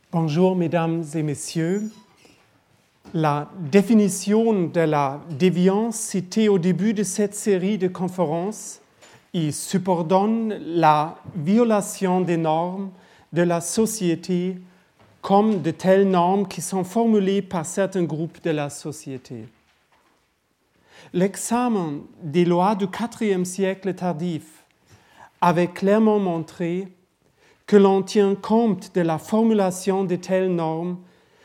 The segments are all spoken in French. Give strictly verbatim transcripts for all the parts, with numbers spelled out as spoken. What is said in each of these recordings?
Bonjour mesdames et messieurs. La définition de la déviance citée au début de cette série de conférences y subordonne la violation des normes de la société comme de telles normes qui sont formulées par certains groupes de la société. L'examen des lois du quatrième siècle tardif avait clairement montré que l'on tient compte de la formulation de telles normes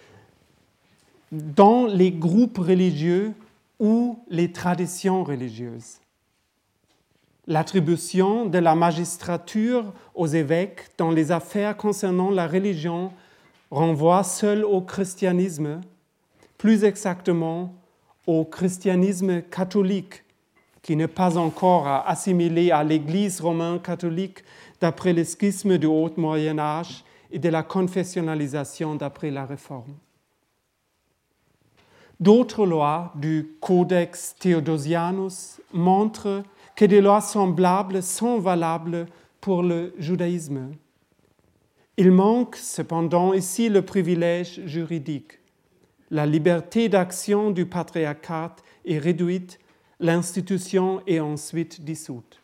dans les groupes religieux ou les traditions religieuses. L'attribution de la magistrature aux évêques dans les affaires concernant la religion renvoie seul au christianisme, plus exactement au christianisme catholique, qui n'est pas encore assimilé à l'Église romaine catholique d'après le schisme du Haut Moyen Âge et de la confessionnalisation d'après la Réforme. D'autres lois du Codex Theodosianus montrent que des lois semblables sont valables pour le judaïsme. Il manque cependant ici le privilège juridique. La liberté d'action du patriarcat est réduite, l'institution est ensuite dissoute.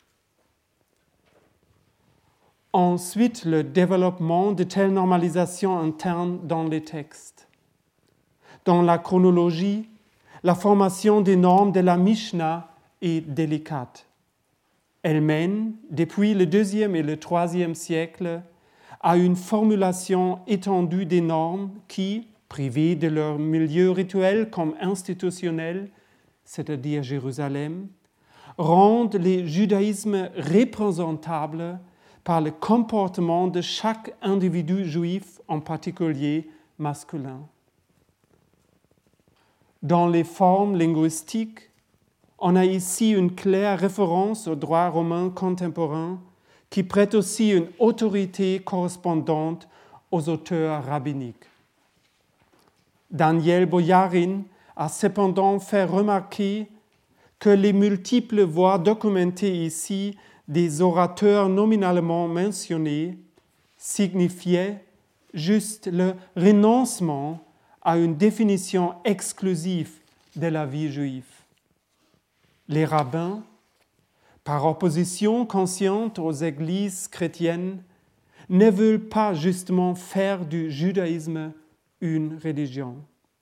Ensuite, le développement de telles normalisations internes dans les textes. Dans la chronologie, la formation des normes de la Mishnah est délicate. Elle mène, depuis le deuxième et le troisième siècle, à une formulation étendue des normes qui, privées de leur milieu rituel comme institutionnel, c'est-à-dire Jérusalem, rendent les judaïsmes représentables par le comportement de chaque individu juif, en particulier masculin. Dans les formes linguistiques, on a ici une claire référence au droit romain contemporain qui prête aussi une autorité correspondante aux auteurs rabbiniques. Daniel Boyarin a cependant fait remarquer que les multiples voix documentées ici des orateurs nominalement mentionnés signifiaient juste le renoncement à une définition exclusive de la vie juive. Les rabbins, par opposition consciente aux églises chrétiennes, ne veulent pas justement faire du judaïsme une religion.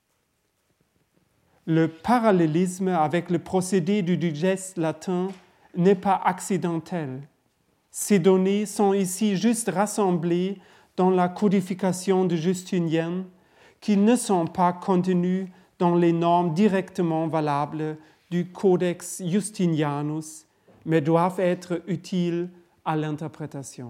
Le parallélisme avec le procédé du digeste latin n'est pas accidentel. Ces données sont ici juste rassemblées dans la codification de Justinien, qui ne sont pas contenues dans les normes directement valables du Codex Justinianus, mais doivent être utiles à l'interprétation.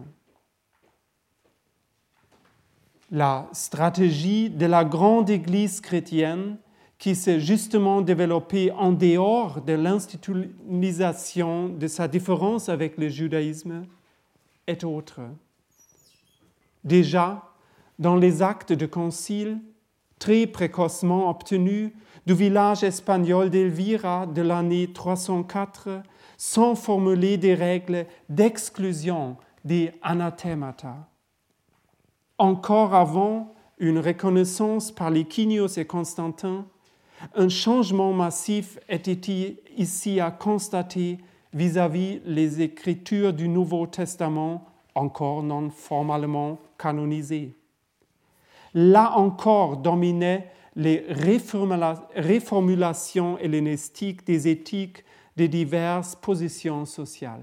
La stratégie de la grande Église chrétienne, qui s'est justement développée en dehors de l'institutionnalisation de sa différence avec le judaïsme, est autre. Déjà, dans les actes de concile, très précocement obtenus du village espagnol d'Elvira de l'année trois cent quatre, sont formulées des règles d'exclusion des anathemata. Encore avant une reconnaissance par les Quinios et Constantin, un changement massif était ici à constater vis-à-vis les Écritures du Nouveau Testament, encore non formellement canonisées. Là encore dominaient les réformula- réformulations hellénistiques des éthiques de diverses positions sociales.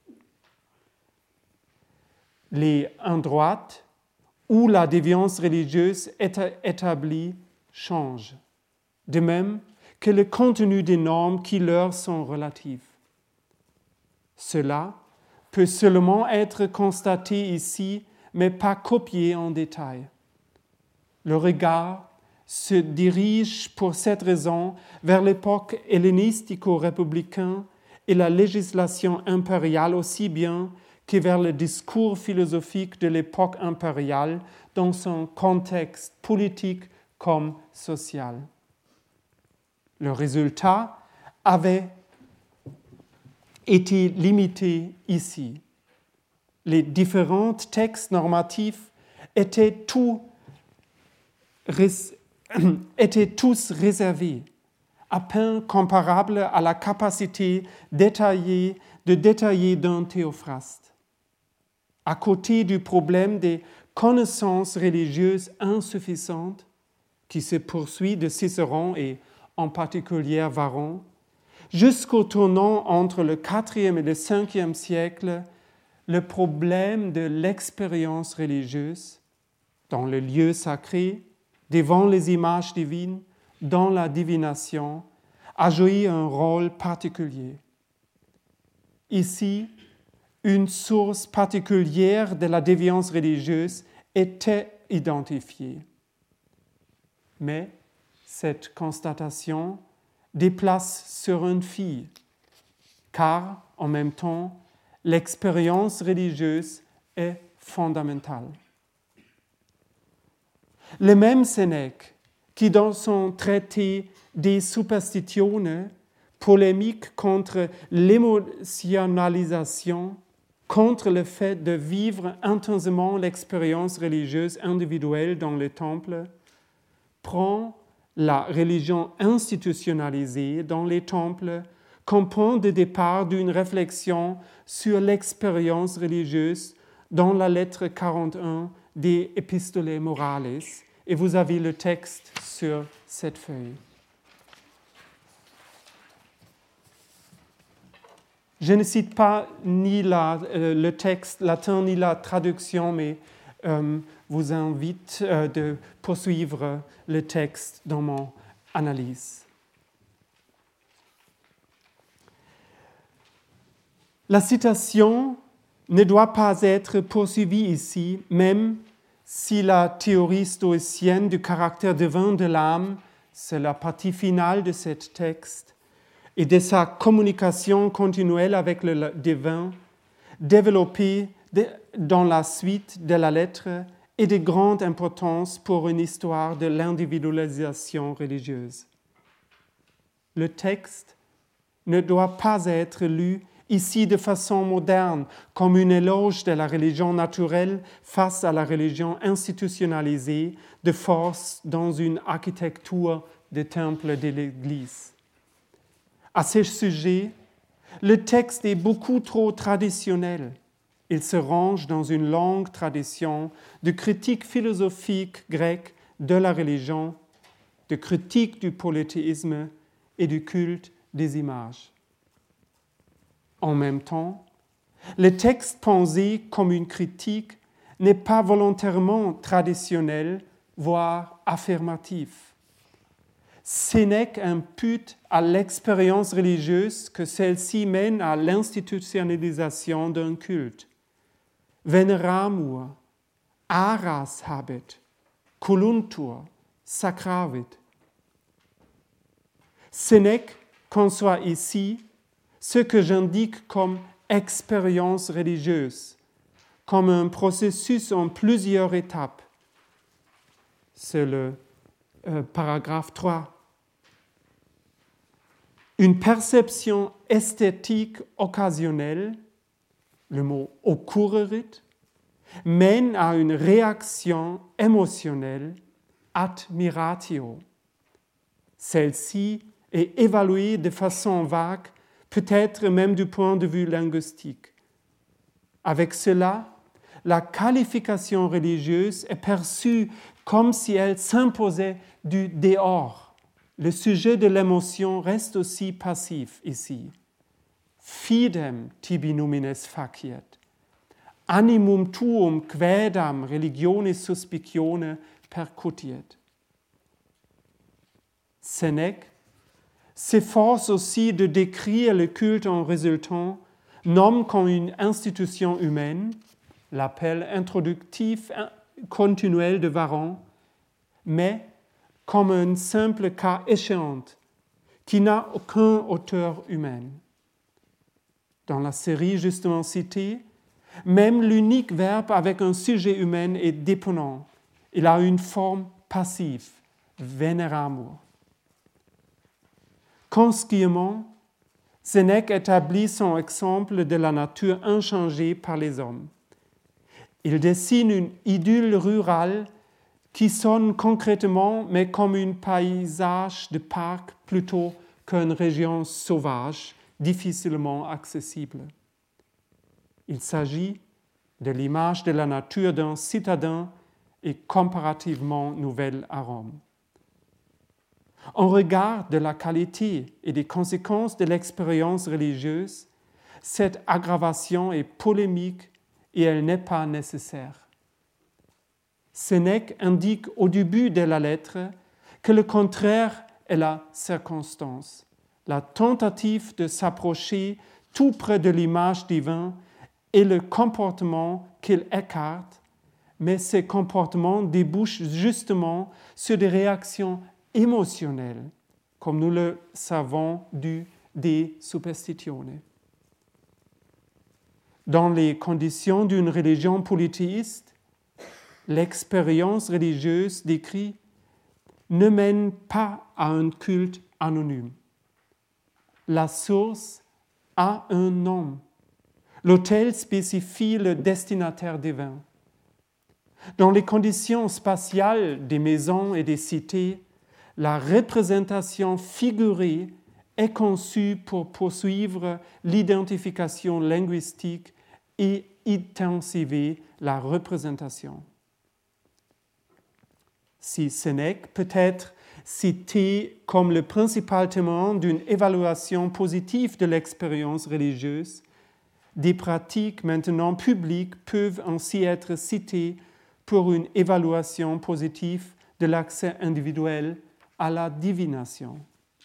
Les indroites ou la déviance religieuse établie changent, de même que le contenu des normes qui leur sont relatives. Cela peut seulement être constaté ici, mais pas copié en détail. Le regard se dirige pour cette raison vers l'époque hellénistico-républicaine et la législation impériale aussi bien que vers le discours philosophique de l'époque impériale dans son contexte politique comme social. Le résultat avait été limité ici. Les différents textes normatifs étaient tous res- étaient tous réservés, à peine comparables à la capacité détaillée, de détailler d'un théophraste. À côté du problème des connaissances religieuses insuffisantes qui se poursuit de Cicéron et en particulier Varron, jusqu'au tournant entre le quatrième et le cinquième siècle, le problème de l'expérience religieuse dans le lieu sacré, devant les images divines, dans la divination, a joué un rôle particulier. Ici, une source particulière de la déviance religieuse était identifiée. Mais cette constatation déplace sur une fille, car en même temps, l'expérience religieuse est fondamentale. Le même Sénèque, qui dans son traité De Superstitione polémique contre l'émotionnalisation, contre le fait de vivre intensément l'expérience religieuse individuelle dans le temple, prend la religion institutionnalisée dans les temples comme point de départ d'une réflexion sur l'expérience religieuse dans la lettre quarante-et-un des Epistolae Morales. Et vous avez le texte sur cette feuille. Je ne cite pas ni la, euh, le texte latin ni la traduction, mais euh, vous invite euh, de poursuivre le texte dans mon analyse. La citation ne doit pas être poursuivie ici, même si la théorie stoïcienne du caractère divin de l'âme, c'est la partie finale de ce texte, et de sa communication continuelle avec le divin, développée de, dans la suite de la lettre, est de grande importance pour une histoire de l'individualisation religieuse. Le texte ne doit pas être lu ici de façon moderne, comme une éloge de la religion naturelle face à la religion institutionnalisée de force dans une architecture de temple de l'Église. À ce sujet, le texte est beaucoup trop traditionnel. Il se range dans une longue tradition de critique philosophique grecque de la religion, de critique du polythéisme et du culte des images. En même temps, le texte pensé comme une critique n'est pas volontairement traditionnel, voire affirmatif. Sénèque impute à l'expérience religieuse que celle-ci mène à l'institutionnalisation d'un culte. Veneramur, aras habet, coluntur, sacravit. Sénèque conçoit ici ce que j'indique comme expérience religieuse, comme un processus en plusieurs étapes. C'est le euh, paragraphe trois. Une perception esthétique occasionnelle, le mot occurrit, mène à une réaction émotionnelle, admiratio. Celle-ci est évaluée de façon vague, peut-être même du point de vue linguistique. Avec cela, la qualification religieuse est perçue comme si elle s'imposait du dehors. Le sujet de l'émotion reste aussi passif ici. Fidem tibi numines faciet. Animum tuum quaedam religione suspicione percutiet. Sénèque s'efforce aussi de décrire le culte en résultant, non comme une institution humaine, l'appel introductif continuel de Varron, mais comme un simple cas échéant qui n'a aucun auteur humain. Dans la série justement citée, même l'unique verbe avec un sujet humain est dépendant. Il a une forme passive, veneramur. Consciemment, Sénèque établit son exemple de la nature inchangée par les hommes. Il dessine une idylle rurale qui sonne concrètement, mais comme un paysage de parc plutôt qu'une région sauvage, difficilement accessible. Il s'agit de l'image de la nature d'un citadin et comparativement nouvel à Rome. En regard de la qualité et des conséquences de l'expérience religieuse, cette aggravation est polémique et elle n'est pas nécessaire. Sénèque indique au début de la lettre que le contraire est la circonstance, la tentative de s'approcher tout près de l'image divine et le comportement qu'il écarte, mais ces comportements débouchent justement sur des réactions émotionnelles, comme nous le savons du De Superstitione. Dans les conditions d'une religion polythéiste, l'expérience religieuse décrite ne mène pas à un culte anonyme. La source a un nom. L'autel spécifie le destinataire divin. Dans les conditions spatiales des maisons et des cités, la représentation figurée est conçue pour poursuivre l'identification linguistique et intensiver la représentation. Si Sénèque peut être cité comme le principal témoin d'une évaluation positive de l'expérience religieuse, des pratiques maintenant publiques peuvent ainsi être citées pour une évaluation positive de l'accès individuel à la divination.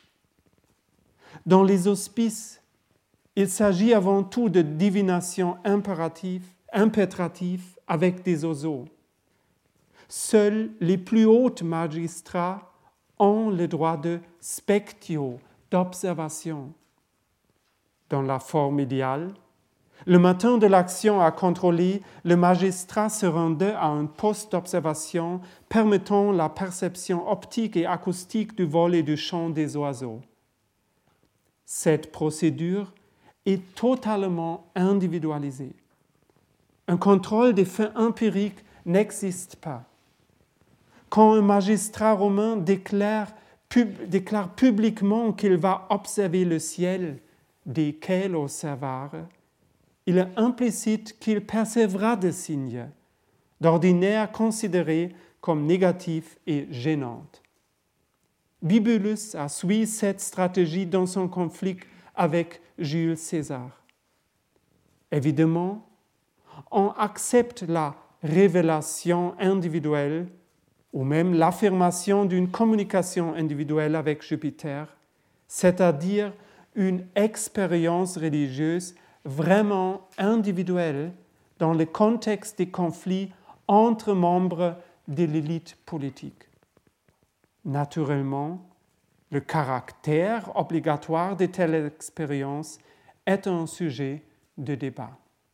Dans les hospices, il s'agit avant tout de divination impérative, impétrative avec des oiseaux. Seuls les plus hauts magistrats ont le droit de spectio, d'observation. Dans la forme idéale, le matin de l'action à contrôler, le magistrat se rendait à un poste d'observation permettant la perception optique et acoustique du vol et du chant des oiseaux. Cette procédure est totalement individualisée. Un contrôle des faits empiriques n'existe pas. Quand un magistrat romain déclare, pub, déclare publiquement qu'il va observer le ciel, desquels observare, il est implicite qu'il percevra des signes, d'ordinaire considérés comme négatifs et gênants. Bibulus a suivi cette stratégie dans son conflit avec Jules César. Évidemment, on accepte la révélation individuelle ou même l'affirmation d'une communication individuelle avec Jupiter, c'est-à-dire une expérience religieuse vraiment individuelle dans le contexte des conflits entre membres de l'élite politique. Naturellement, le caractère obligatoire de telle expérience est un sujet de débat.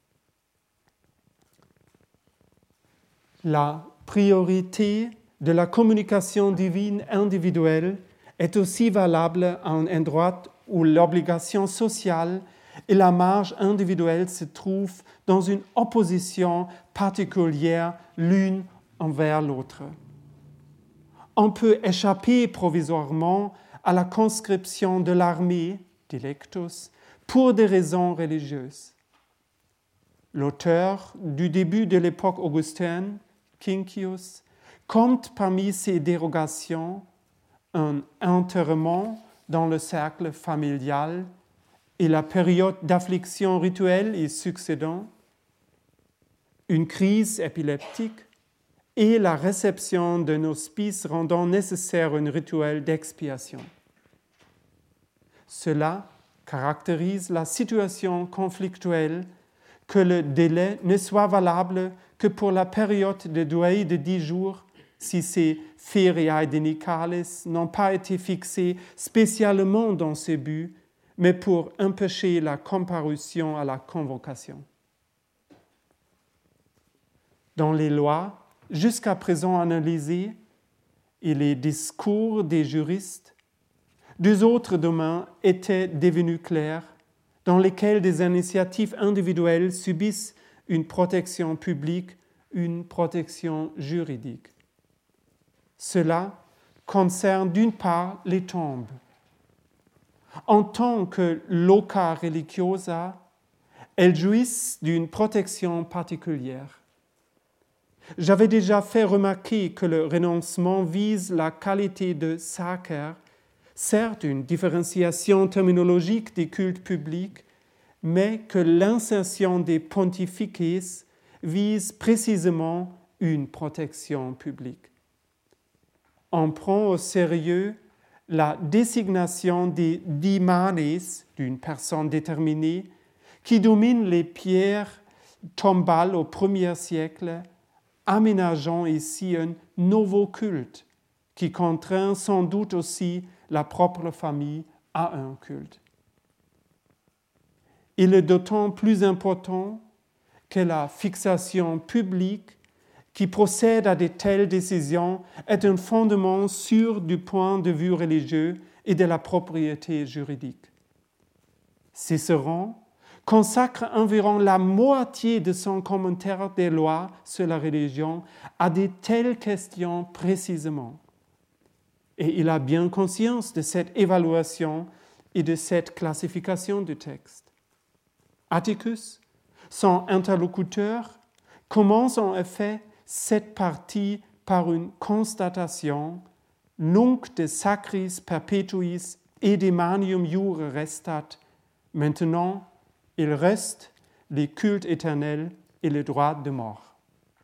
La priorité de la communication divine individuelle est aussi valable à un endroit où l'obligation sociale et la marge individuelle se trouvent dans une opposition particulière l'une envers l'autre. On peut échapper provisoirement à la conscription de l'armée, dilectus, pour des raisons religieuses. L'auteur du début de l'époque augustine, Quincius, compte parmi ces dérogations un enterrement dans le cercle familial et la période d'affliction rituelle y succédant, une crise épileptique et la réception d'un hospice rendant nécessaire un rituel d'expiation. Cela caractérise la situation conflictuelle que le délai ne soit valable que pour la période de deuil de dix jours si ces feriae dominicales n'ont pas été fixées spécialement dans ce but, mais pour empêcher la comparution à la convocation. Dans les lois jusqu'à présent analysées et les discours des juristes, deux autres domaines étaient devenus clairs, dans lesquels des initiatives individuelles subissent une protection publique, une protection juridique. Cela concerne d'une part les tombes. En tant que loca religiosa, elles jouissent d'une protection particulière. J'avais déjà fait remarquer que le renoncement vise la qualité de sacer, certes une différenciation terminologique des cultes publics, mais que l'insertion des pontifices vise précisément une protection publique. On prend au sérieux la désignation des dimanes, d'une personne déterminée, qui domine les pierres tombales au premier siècle, aménageant ici un nouveau culte qui contraint sans doute aussi la propre famille à un culte. Il est d'autant plus important que la fixation publique qui procède à de telles décisions est un fondement sûr du point de vue religieux et de la propriété juridique. Cicéron consacre environ la moitié de son commentaire des lois sur la religion à de telles questions précisément. Et il a bien conscience de cette évaluation et de cette classification du texte. Atticus, son interlocuteur, commence en effet cette partie par une constatation « Nunc de sacris perpetuis edimanium jure restat » Maintenant, il reste les cultes éternels et le droit de mort.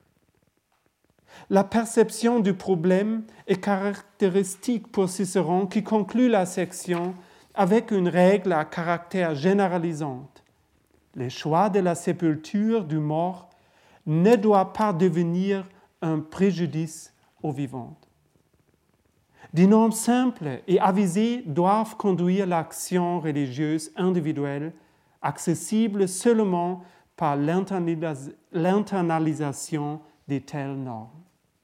La perception du problème est caractéristique pour Cicéron qui conclut la section avec une règle à caractère généralisante. Le choix de la sépulture du mort ne doit pas devenir un préjudice aux vivants. Des normes simples et avisées doivent conduire l'action religieuse individuelle, accessible seulement par l'internalisation de telles normes.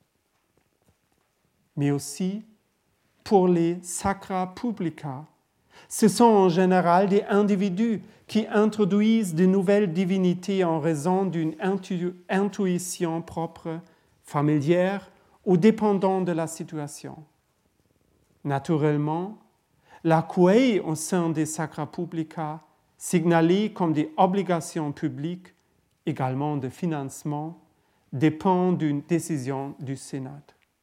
Mais aussi, pour les sacra publica, ce sont en général des individus qui introduisent de nouvelles divinités en raison d'une intu- intuition propre, familière ou dépendant de la situation. Naturellement, la quae au sein des sacra publica, signalée comme des obligations publiques, également de financement, dépend d'une décision du Sénat.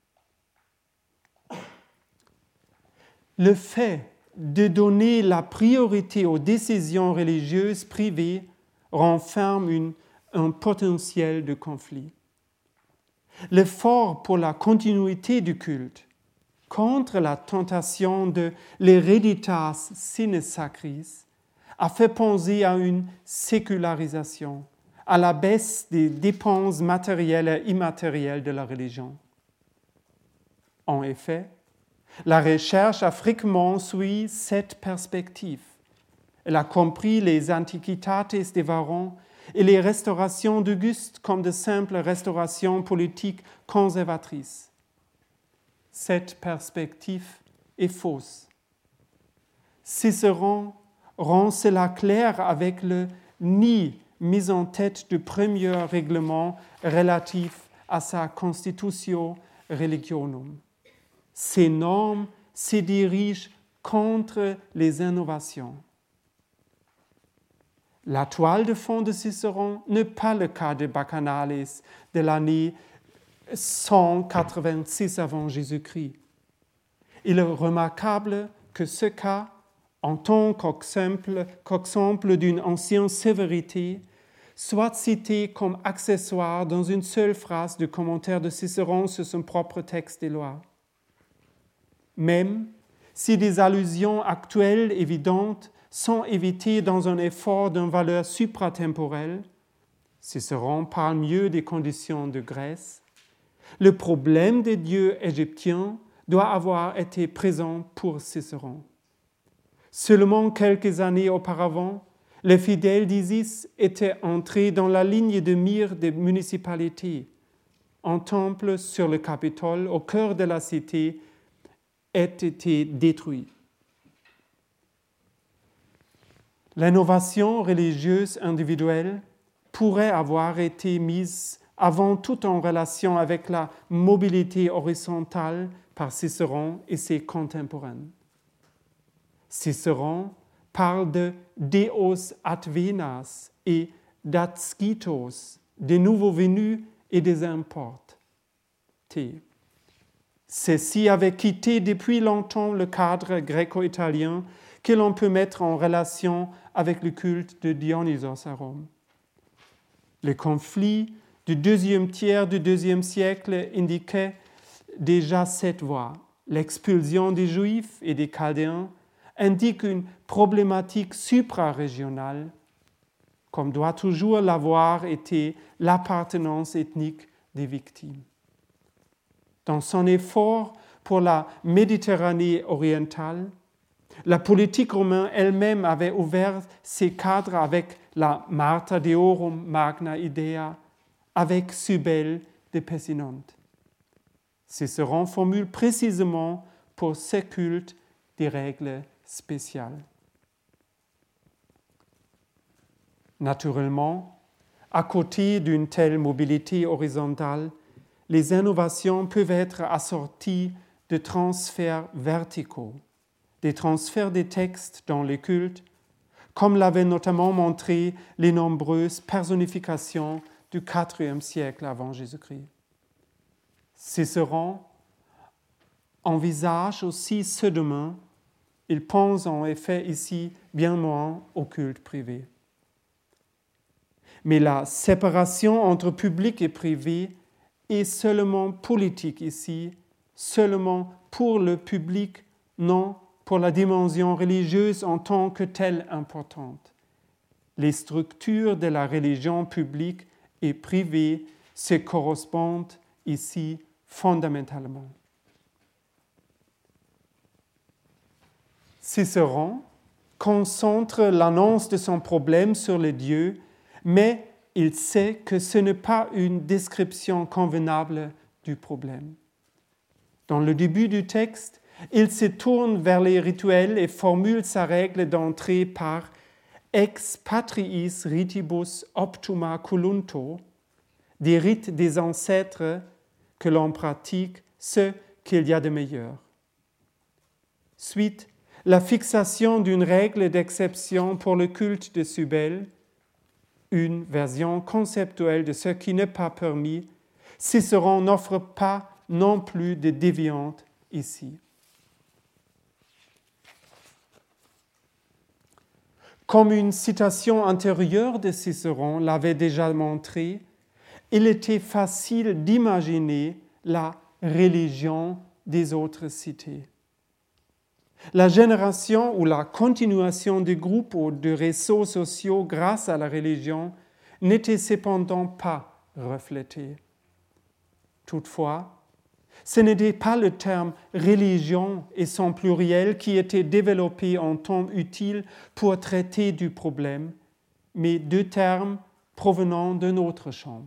Le fait de donner la priorité aux décisions religieuses privées renferme une, un potentiel de conflit. L'effort pour la continuité du culte contre la tentation de l'hereditas sine sacris a fait penser à une sécularisation, à la baisse des dépenses matérielles et immatérielles de la religion. En effet, la recherche a fréquemment suivi cette perspective. Elle a compris les antiquitates des Varrons et les restaurations d'Auguste comme de simples restaurations politiques conservatrices. Cette perspective est fausse. Cicéron rend cela clair avec le ni mis en tête du premier règlement relatif à sa Constitutio Religionum. Ces normes se dirigent contre les innovations. La toile de fond de Cicéron n'est pas le cas de Bacchanales de l'année cent quatre-vingt-six avant Jésus-Christ. Il est remarquable que ce cas, en tant qu'exemple, qu'exemple d'une ancienne sévérité, soit cité comme accessoire dans une seule phrase du commentaire de Cicéron sur son propre texte des lois. Même si des allusions actuelles évidentes sont évitées dans un effort d'une valeur supratemporelle, Cicéron parle mieux des conditions de Grèce, le problème des dieux égyptiens doit avoir été présent pour Cicéron. Seulement quelques années auparavant, les fidèles d'Isis étaient entrés dans la ligne de mire des municipalités. Un temple sur le Capitole, au cœur de la cité, a été détruit. L'innovation religieuse individuelle pourrait avoir été mise avant tout en relation avec la mobilité horizontale par Cicéron et ses contemporains. Cicéron parle de Deos advenas et d'adscitos, des nouveaux venus et des importes. Ceci avait quitté depuis longtemps le cadre gréco-italien que l'on peut mettre en relation avec le culte de Dionysos à Rome. Le conflit du deuxième tiers du deuxième siècle indiquait déjà cette voie. L'expulsion des Juifs et des Chaldéens indique une problématique supra-régionale, comme doit toujours l'avoir été l'appartenance ethnique des victimes. Dans son effort pour la Méditerranée orientale, la politique romaine elle-même avait ouvert ses cadres avec la Martha Deorum Magna Idea, avec Cybèle de Pessinonte. Cicéron formule précisément pour ce culte des règles spéciales. Naturellement, à côté d'une telle mobilité horizontale, les innovations peuvent être assorties de transferts verticaux, des transferts des textes dans les cultes, comme l'avaient notamment montré les nombreuses personnifications du quatrième siècle avant Jésus-Christ. Cicéron envisage aussi ce demain. Il pense en effet ici bien moins au culte privé. Mais la séparation entre public et privé est seulement politique ici, seulement pour le public, non pour la dimension religieuse en tant que telle importante. Les structures de la religion publique et privée se correspondent ici fondamentalement. Cicéron concentre l'annonce de son problème sur les dieux, mais il sait que ce n'est pas une description convenable du problème. Dans le début du texte, il se tourne vers les rituels et formule sa règle d'entrée par « ex patriis ritibus optuma culunto », des rites des ancêtres que l'on pratique ce qu'il y a de meilleur. Suite, la fixation d'une règle d'exception pour le culte de Cybèle, une version conceptuelle de ce qui n'est pas permis, Cicéron n'offre pas non plus de déviante ici. Comme une citation antérieure de Cicéron l'avait déjà montré, il était facile d'imaginer la religion des autres cités. La génération ou la continuation des groupes ou de réseaux sociaux grâce à la religion n'était cependant pas reflétée. Toutefois, ce n'était pas le terme « religion » et son pluriel qui était développé en temps utile pour traiter du problème, mais deux termes provenant d'un autre champ.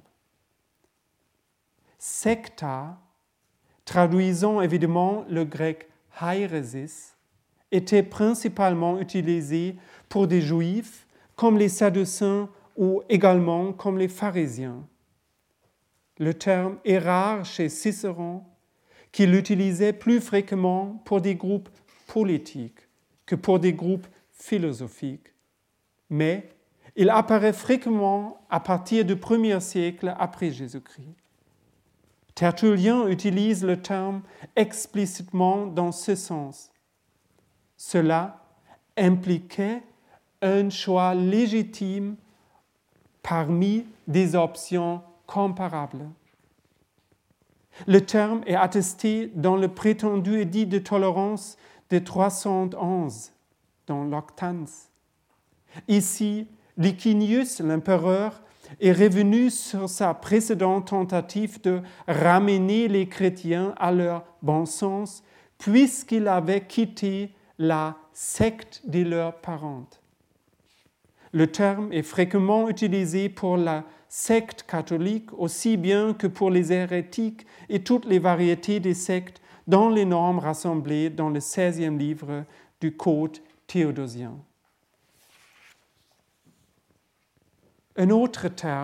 Secta, traduisant évidemment le grec « hérésis », était principalement utilisé pour des juifs comme les sadducéens ou également comme les pharisiens. Le terme est rare chez Cicéron, qui l'utilisait plus fréquemment pour des groupes politiques que pour des groupes philosophiques. Mais il apparaît fréquemment à partir du premier siècle après Jésus-Christ. Tertullien utilise le terme explicitement dans ce sens. Cela impliquait un choix légitime parmi des options comparables. Le terme est attesté dans le prétendu édit de tolérance de trois cent onze, dans l'Octans. Ici, Licinius, l'empereur, est revenu sur sa précédente tentative de ramener les chrétiens à leur bon sens, puisqu'il avait quitté la secte de leurs parents. Le terme est fréquemment utilisé pour la secte catholique aussi bien que pour les hérétiques et toutes les variétés des sectes dans les normes rassemblées dans le seizième livre du Code théodosien. Un autre terme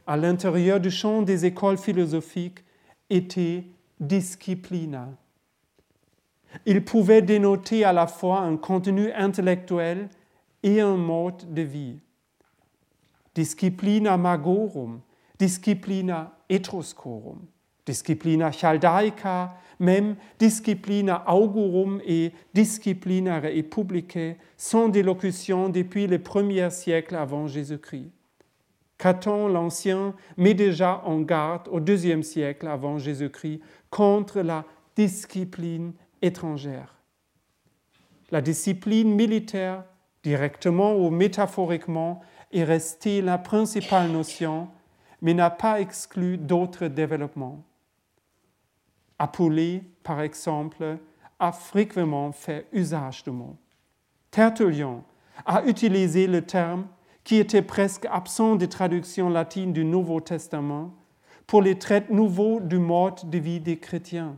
à l'intérieur du champ des écoles philosophiques était disciplina. Il pouvait dénoter à la fois un contenu intellectuel et un mode de vie. Disciplina magorum, disciplina etruscorum, disciplina chaldaica, même disciplina augurum et disciplina republicae sont des locutions depuis le premier siècle avant Jésus-Christ. Caton l'Ancien met déjà en garde au deuxième siècle avant Jésus-Christ contre la discipline étrangère. La discipline militaire, directement ou métaphoriquement, est restée la principale notion, mais n'a pas exclu d'autres développements. Apollet, par exemple, a fréquemment fait usage du mot. Tertullian a utilisé le terme qui était presque absent de traduction latine du Nouveau Testament pour les traits nouveaux du mode de vie des chrétiens.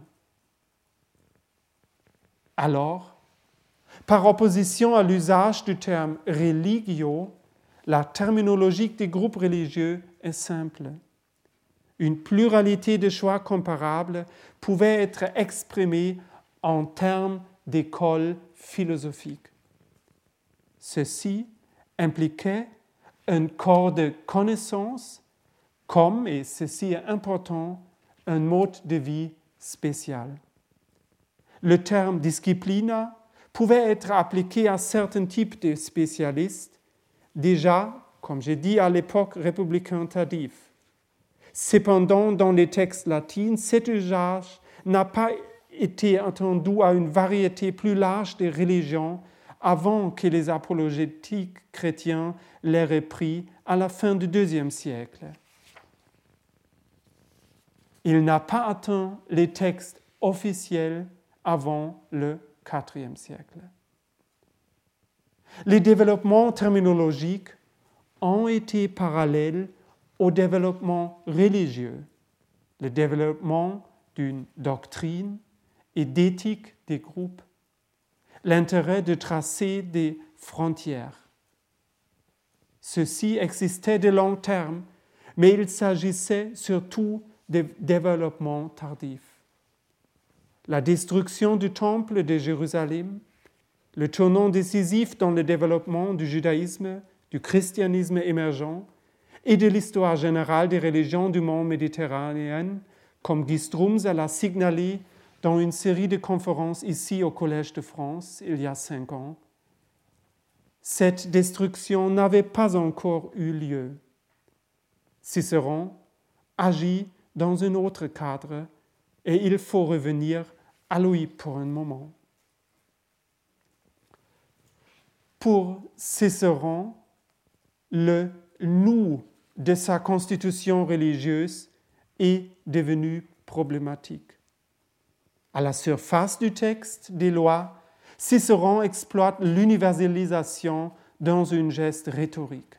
Alors, par opposition à l'usage du terme religio, la terminologie des groupes religieux est simple. Une pluralité de choix comparables pouvait être exprimée en termes d'écoles philosophiques. Ceci impliquait un corps de connaissances comme, et ceci est important, un mode de vie spécial. Le terme disciplina pouvait être appliqué à certains types de spécialistes, déjà, comme j'ai dit, à l'époque républicaine tardive. Cependant, dans les textes latins, cet usage n'a pas été étendu à une variété plus large de religions avant que les apologétiques chrétiens l'aient repris à la fin du deuxième siècle. Il n'a pas atteint les textes officiels avant le quatrième siècle. Les développements terminologiques ont été parallèles au développement religieux, le développement d'une doctrine et d'éthique des groupes, l'intérêt de tracer des frontières. Ceci existait de long terme, mais il s'agissait surtout de développements tardifs. La destruction du temple de Jérusalem, le tournant décisif dans le développement du judaïsme, du christianisme émergent et de l'histoire générale des religions du monde méditerranéen, comme Guy Strums l'a signalé dans une série de conférences ici au Collège de France il y a cinq ans. Cette destruction n'avait pas encore eu lieu. Cicéron agit dans un autre cadre et il faut revenir à lui pour un moment. Pour Cicéron, le nous de sa constitution religieuse est devenu problématique. À la surface du texte des lois, Cicéron exploite l'universalisation dans un geste rhétorique.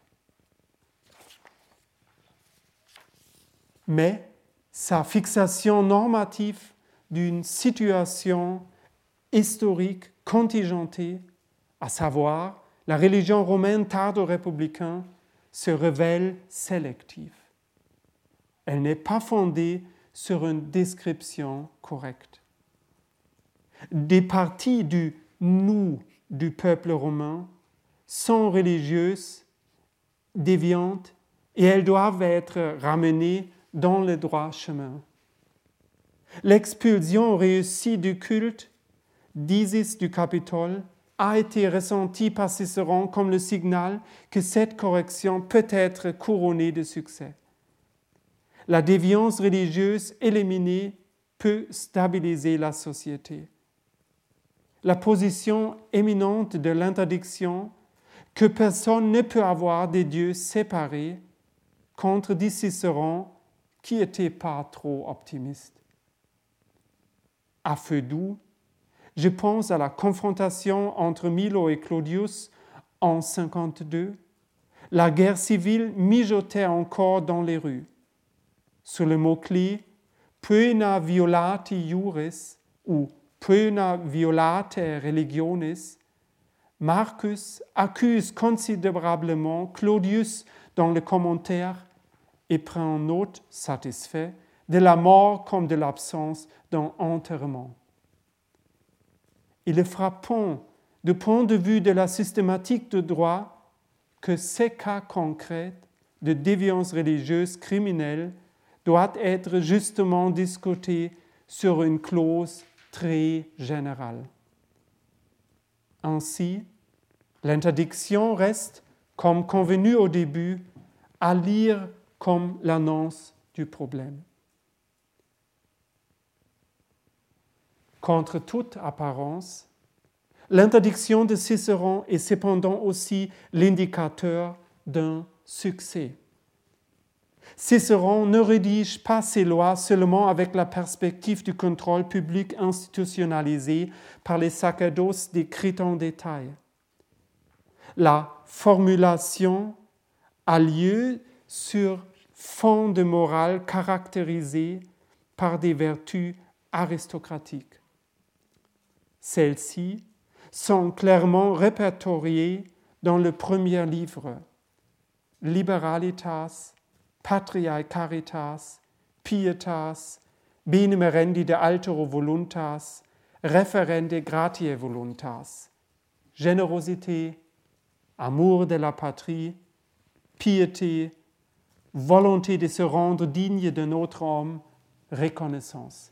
Mais sa fixation normative d'une situation historique contingentée, à savoir la religion romaine tardo-républicaine, se révèle sélective. Elle n'est pas fondée sur une description correcte. Des parties du « nous » du peuple romain sont religieuses, déviantes, et elles doivent être ramenées dans le droit chemin. L'expulsion réussie du culte d'Isis du Capitole a été ressentie par Cicéron comme le signal que cette correction peut être couronnée de succès. La déviance religieuse éliminée peut stabiliser la société. La position éminente de l'interdiction que personne ne peut avoir des dieux séparés contredit Cicéron qui n'était pas trop optimiste. À feu doux, je pense à la confrontation entre Milo et Claudius en cinquante-deux. La guerre civile mijotait encore dans les rues. Sur le mot-clé « poena violati juris » ou « poena violate religionis », Marcus accuse considérablement Claudius dans le commentaire et prend note, satisfait, de la mort comme de l'absence d'un enterrement. Il est frappant, du point de vue de la systématique de droit, que ces cas concrets de déviance religieuse criminelle doivent être justement discutés sur une clause très générale. Ainsi, l'interdiction reste, comme convenu au début, à lire comme l'annonce du problème. Contre toute apparence, l'interdiction de Cicéron est cependant aussi l'indicateur d'un succès. Cicéron ne rédige pas ses lois seulement avec la perspective du contrôle public institutionnalisé par les sacerdoces décrits en détail. La formulation a lieu sur fond de morale caractérisé par des vertus aristocratiques. Celles-ci sont clairement répertoriées dans le premier livre, Liberalitas, Patriae Caritas, Pietas, Benemerendi de altero voluntas, Referende gratiae voluntas, générosité, amour de la patrie, piété, volonté de se rendre digne d'un autre homme, reconnaissance.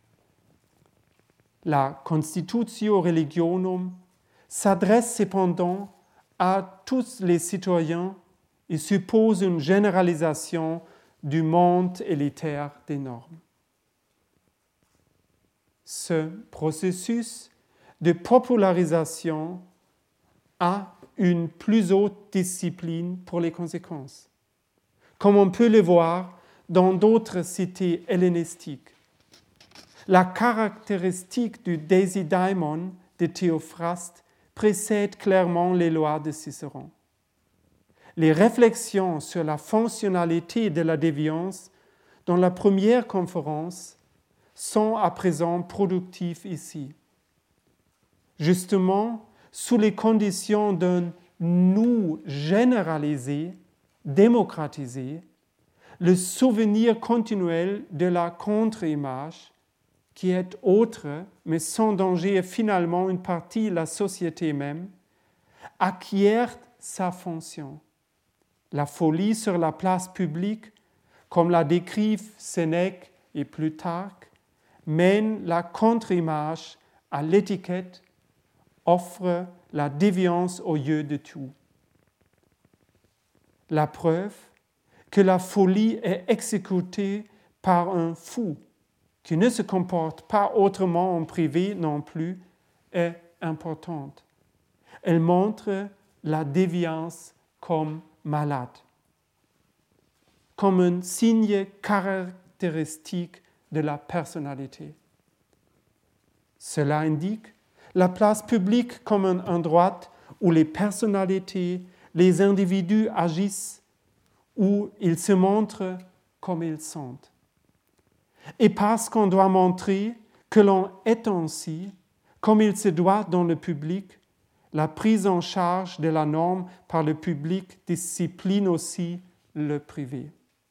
La Constitutio Religionum s'adresse cependant à tous les citoyens et suppose une généralisation du monde élitaire des normes. Ce processus de popularisation a une plus haute discipline pour les conséquences, comme on peut le voir dans d'autres cités hellénistiques. La caractéristique du désidaimon de Théophraste précède clairement les lois de Cicéron. Les réflexions sur la fonctionnalité de la déviance dans la première conférence sont à présent productives ici. Justement, sous les conditions d'un nous généralisé, démocratisé, le souvenir continuel de la contre-image, qui est autre, mais sans danger et finalement une partie de la société même, acquiert sa fonction. La folie sur la place publique, comme la décrivent Sénèque et Plutarque, mène la contre-image à l'étiquette, offre la déviance au lieu de tout. La preuve que la folie est exécutée par un fou qui ne se comporte pas autrement en privé non plus est importante. Elle montre la déviance comme malade, comme un signe caractéristique de la personnalité. Cela indique la place publique comme un endroit où les personnalités, les individus agissent, où ils se montrent comme ils sont. Et parce qu'on doit montrer que l'on est ainsi, comme il se doit dans le public, la prise en charge de la norme par le public discipline aussi le privé.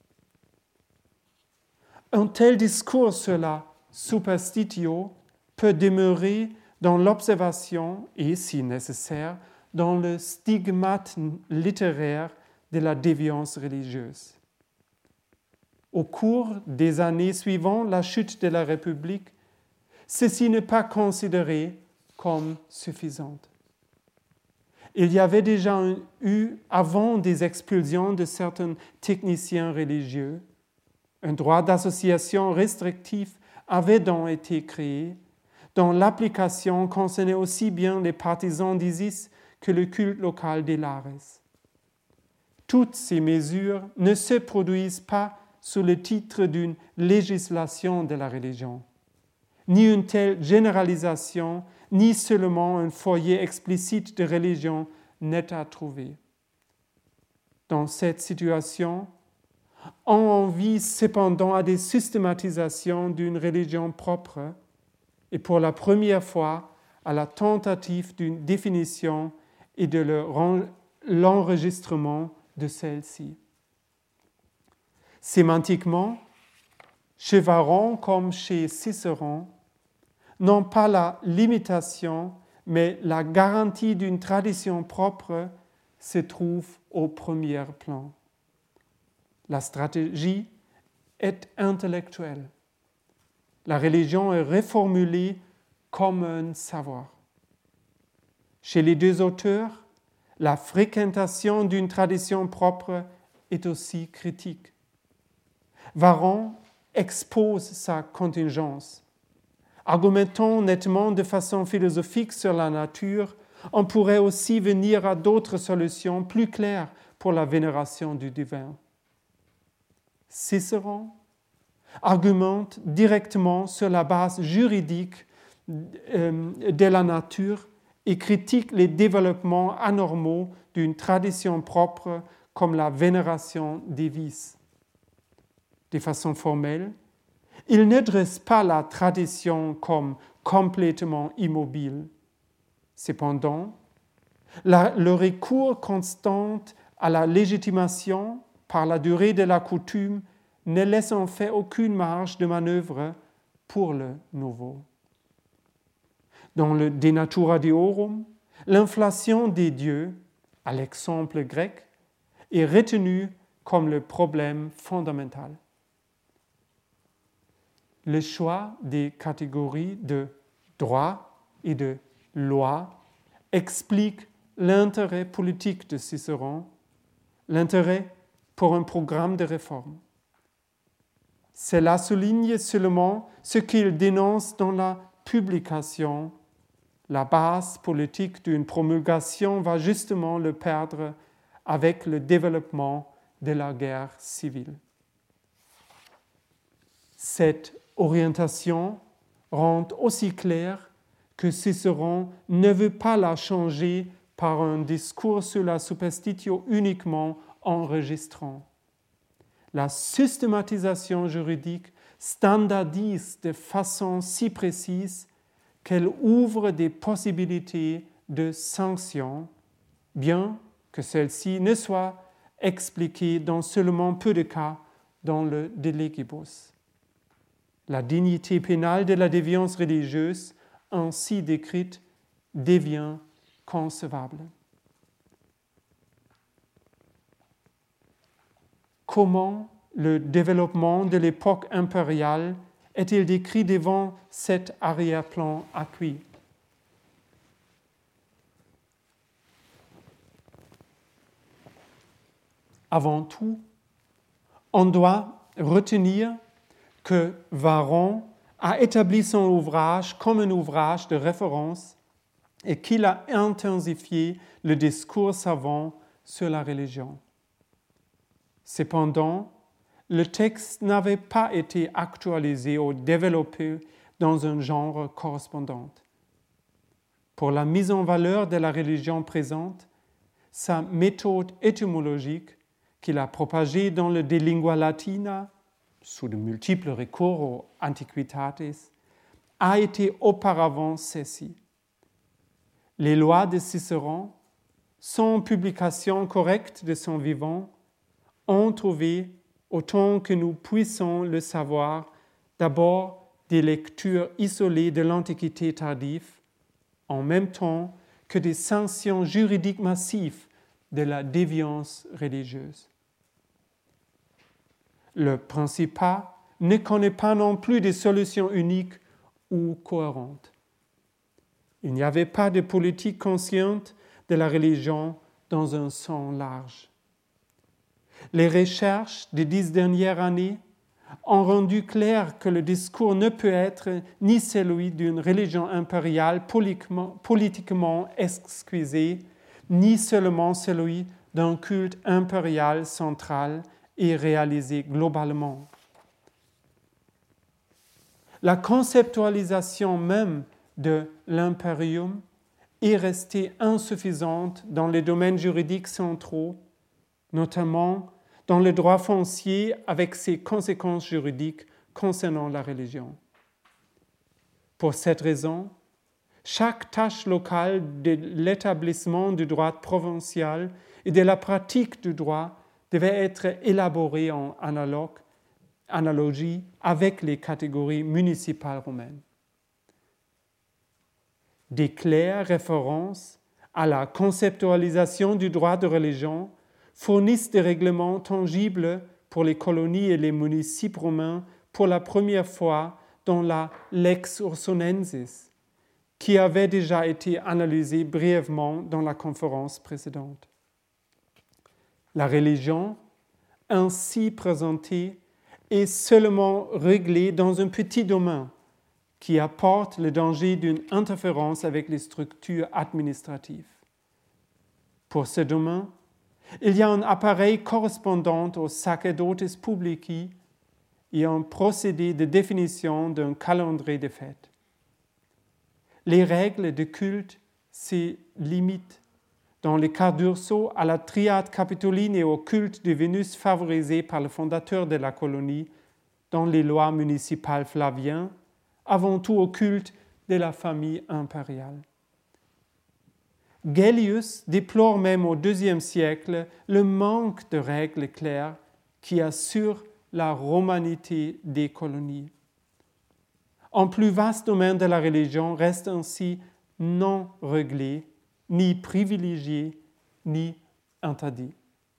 Un tel discours sur la superstitio peut demeurer dans l'observation et, si nécessaire, dans le stigmate littéraire de la déviance religieuse. Au cours des années suivant la chute de la République, ceci n'est pas considéré comme suffisant. Il y avait déjà eu, avant des expulsions de certains techniciens religieux, un droit d'association restrictif avait donc été créé, dont l'application concernait aussi bien les partisans d'Isis que le culte local des Lares. Toutes ces mesures ne se produisent pas sous le titre d'une législation de la religion. Ni une telle généralisation, ni seulement un foyer explicite de religion n'est à trouver. Dans cette situation, on en vise cependant à des systématisations d'une religion propre et pour la première fois à la tentative d'une définition et de l'enregistrement de celle-ci. Sémantiquement, chez Varron comme chez Cicéron, non pas la limitation, mais la garantie d'une tradition propre se trouve au premier plan. La stratégie est intellectuelle. La religion est reformulée comme un savoir. Chez les deux auteurs, la fréquentation d'une tradition propre est aussi critique. Varron expose sa contingence. Argumentant nettement de façon philosophique sur la nature, on pourrait aussi venir à d'autres solutions plus claires pour la vénération du divin. Cicéron argumente directement sur la base juridique de la nature et critique les développements anormaux d'une tradition propre comme la vénération des vices. De façon formelle, il ne dresse pas la tradition comme complètement immobile. Cependant, la, le recours constant à la légitimation par la durée de la coutume ne laisse en fait aucune marge de manœuvre pour le nouveau. Dans le De Natura Deorum, l'inflation des dieux, à l'exemple grec, est retenue comme le problème fondamental. Le choix des catégories de droit et de loi explique l'intérêt politique de Cicéron, l'intérêt pour un programme de réforme. Cela souligne seulement ce qu'il dénonce dans la publication. La base politique d'une promulgation va justement le perdre avec le développement de la guerre civile. Cette orientation rend aussi clair que Cicéron ne veut pas la changer par un discours sur la superstitio uniquement enregistrant. La systématisation juridique standardise de façon si précise qu'elle ouvre des possibilités de sanctions, bien que celles-ci ne soient expliquées dans seulement peu de cas dans le De Legibus. La dignité pénale de la déviance religieuse, ainsi décrite, devient concevable. Comment le développement de l'époque impériale est-il décrit devant cet arrière-plan acquis? Avant tout, on doit retenir que Varron a établi son ouvrage comme un ouvrage de référence et qu'il a intensifié le discours savant sur la religion. Cependant, le texte n'avait pas été actualisé ou développé dans un genre correspondant. Pour la mise en valeur de la religion présente, sa méthode étymologique qu'il a propagée dans le De Lingua Latina, sous de multiples recours aux antiquitates, a été auparavant ceci. Les lois de Cicéron, sans publication correcte de son vivant, ont trouvé, autant que nous puissions le savoir, d'abord des lectures isolées de l'Antiquité tardive, en même temps que des sanctions juridiques massives de la déviance religieuse. Le Principat ne connaît pas non plus de solutions uniques ou cohérentes. Il n'y avait pas de politique consciente de la religion dans un sens large. Les recherches des dix dernières années ont rendu clair que le discours ne peut être ni celui d'une religion impériale politiquement, politiquement exquisée, ni seulement celui d'un culte impérial central et réalisé globalement. La conceptualisation même de l'impérium est restée insuffisante dans les domaines juridiques centraux, notamment dans le droit foncier avec ses conséquences juridiques concernant la religion. Pour cette raison, chaque tâche locale de l'établissement du droit provincial et de la pratique du droit devait être élaboré en analogue, analogie avec les catégories municipales romaines. Des claires références à la conceptualisation du droit de religion fournissent des règlements tangibles pour les colonies et les municipes romains pour la première fois dans la Lex Ursonensis, qui avait déjà été analysée brièvement dans la conférence précédente. La religion, ainsi présentée, est seulement réglée dans un petit domaine qui apporte le danger d'une interférence avec les structures administratives. Pour ce domaine, il y a un appareil correspondant au sacerdotes publici et un procédé de définition d'un calendrier de fêtes. Les règles de culte se limitent, dans le cas d'Urso, à la triade capitoline et au culte de Vénus favorisé par le fondateur de la colonie dans les lois municipales flaviennes, avant tout au culte de la famille impériale. Gellius déplore même au deuxième siècle le manque de règles claires qui assurent la romanité des colonies. Un plus vaste domaine de la religion reste ainsi non réglé, ni privilégié, ni interdit.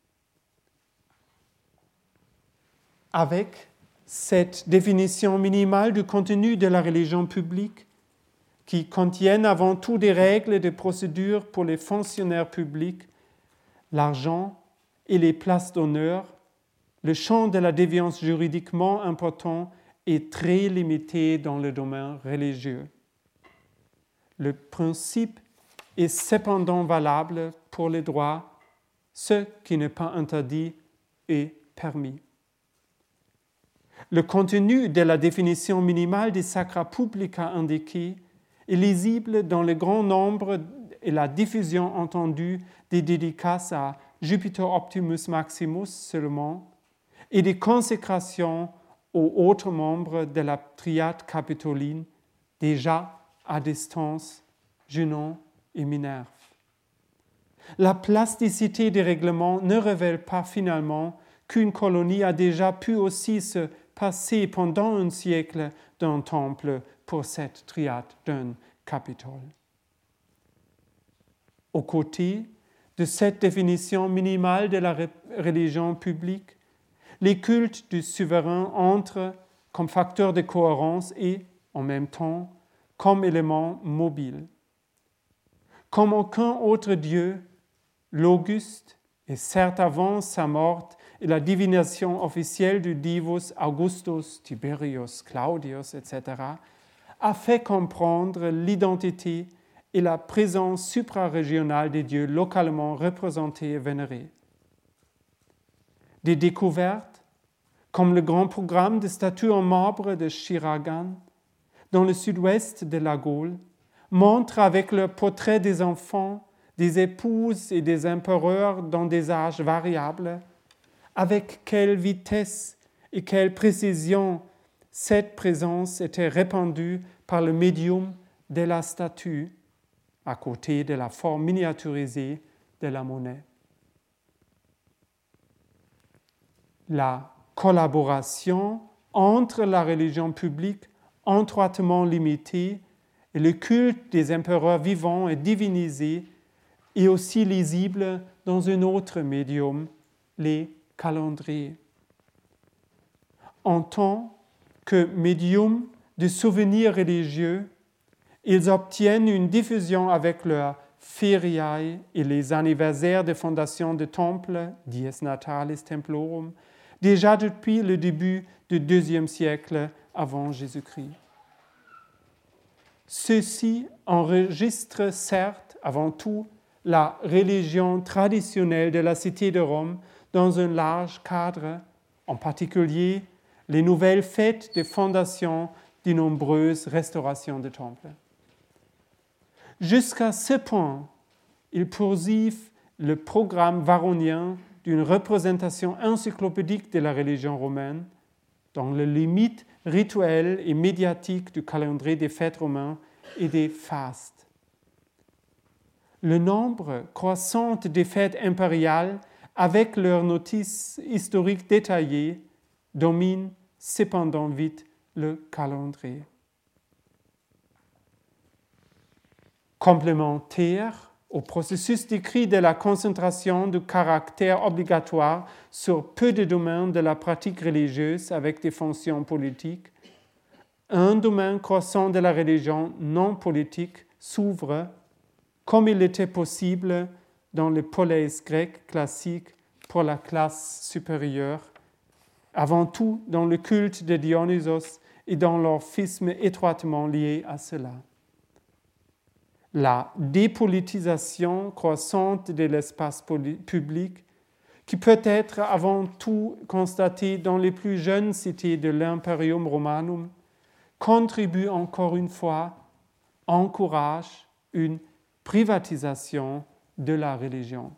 Avec cette définition minimale du contenu de la religion publique, qui contiennent avant tout des règles et des procédures pour les fonctionnaires publics, l'argent et les places d'honneur, le champ de la déviance juridiquement important est très limité dans le domaine religieux. Le principe est cependant valable pour les droits, ce qui n'est pas interdit est permis. Le contenu de la définition minimale des sacra publica indiquée est lisible dans le grand nombre et la diffusion entendue des dédicaces à Jupiter Optimus Maximus seulement et des consécrations aux autres membres de la triade capitoline, déjà à distance, Junon et Minerve. La plasticité des règlements ne révèle pas finalement qu'une colonie a déjà pu aussi se passer pendant un siècle d'un temple pour cette triade d'un capitole. Aux côtés de cette définition minimale de la religion publique, les cultes du souverain entrent comme facteur de cohérence et, en même temps, comme élément mobile. Comme aucun autre Dieu, l'Auguste, et certes avant sa mort et la divination officielle du Divus Augustus, Tiberius, Claudius, et cetera, a fait comprendre l'identité et la présence suprarégionale des dieux localement représentés et vénérés. Des découvertes, comme le grand programme de statues en marbre de Chiragan, dans le sud-ouest de la Gaule, montrent avec leurs portraits des enfants, des épouses et des empereurs dans des âges variables, avec quelle vitesse et quelle précision cette présence était répandue par le médium de la statue, à côté de la forme miniaturisée de la monnaie. La collaboration entre la religion publique étroitement limitée et le culte des empereurs vivants et divinisés est aussi lisible dans un autre médium, les calendriers. En tant que médium de souvenirs religieux, ils obtiennent une diffusion avec leurs feriae et les anniversaires de fondation de temples, dies natalis templorum, déjà depuis le début du deuxième siècle avant Jésus-Christ. Ceux-ci enregistrent certes avant tout la religion traditionnelle de la cité de Rome dans un large cadre, en particulier les nouvelles fêtes de fondation de nombreuses restaurations de temples. Jusqu'à ce point, ils poursuivent le programme varronien d'une représentation encyclopédique de la religion romaine, dans les limites rituelles et médiatiques du calendrier des fêtes romains et des fastes. Le nombre croissant des fêtes impériales avec leurs notices historiques détaillées, dominent cependant vite le calendrier. Complémentaire au processus décrit de la concentration du caractère obligatoire sur peu de domaines de la pratique religieuse avec des fonctions politiques, un domaine croissant de la religion non politique s'ouvre, comme il était possible dans les polis grecs classiques pour la classe supérieure, avant tout dans le culte de Dionysos et dans l'orphisme étroitement lié à cela. La dépolitisation croissante de l'espace public, qui peut être avant tout constatée dans les plus jeunes cités de l'Imperium Romanum, contribue encore une fois, encourage une privatisation de la religion.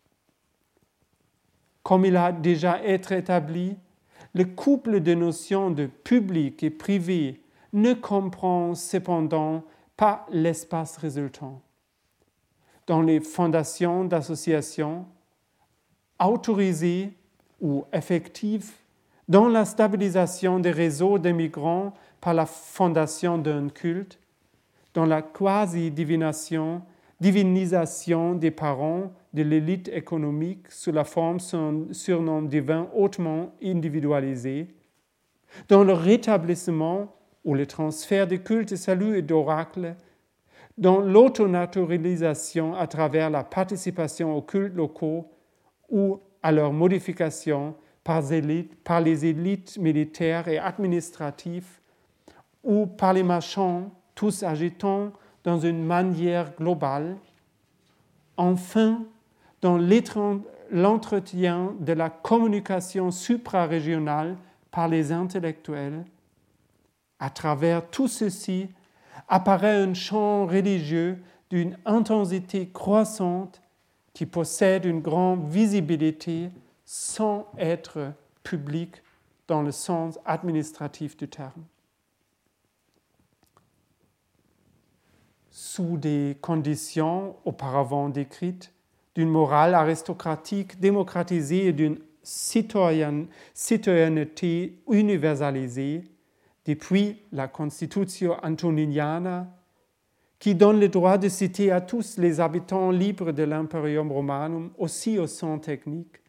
Comme il a déjà été établi, le couple de notions de public et privé ne comprend cependant pas l'espace résultant. Dans les fondations d'associations, autorisées ou effectives, dans la stabilisation des réseaux de migrants par la fondation d'un culte, dans la quasi-divination, divinisation des parents de l'élite économique sous la forme d'un surnom divin hautement individualisé, dans le rétablissement ou le transfert de cultes de salut et d'oracles, dans l'autonaturalisation à travers la participation aux cultes locaux ou à leur modification par, élites, par les élites militaires et administratives ou par les marchands, tous agitant dans une manière globale. Enfin, dans l'entretien de la communication suprarégionale par les intellectuels, à travers tout ceci apparaît un champ religieux d'une intensité croissante qui possède une grande visibilité sans être public dans le sens administratif du terme. Sous des conditions auparavant décrites, d'une morale aristocratique démocratisée et d'une citoyen, citoyenneté universalisée, depuis la Constitution antoniniana, qui donne le droit de citer à tous les habitants libres de l'Imperium Romanum, aussi au sens technique.